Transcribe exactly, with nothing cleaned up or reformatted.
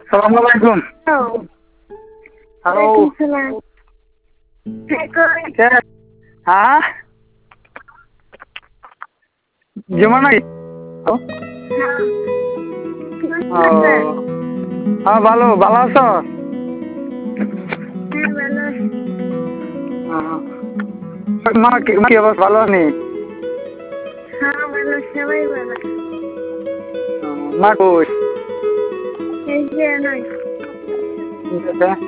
আসসালামু আলাইকুম। হ্যালো। হ্যাঁ জুমা নাকি? হ্যাঁ ভালো ভালো আছো? মা কি কি অবস্থা ভালো নেই? মা কই?